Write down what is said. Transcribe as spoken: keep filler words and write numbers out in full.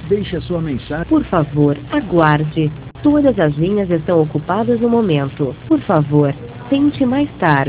Deixe a sua mensagem. Por favor, aguarde. Todas as linhas estão ocupadas no momento. Por favor, tente mais tarde.